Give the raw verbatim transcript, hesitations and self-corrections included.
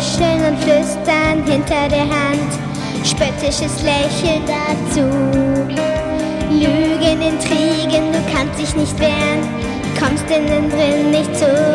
kuscheln und flüstern hinter der Hand, spöttisches Lächeln dazu. Lügen, Intrigen, du kannst dich nicht wehren, kommst innen drin nicht zurück.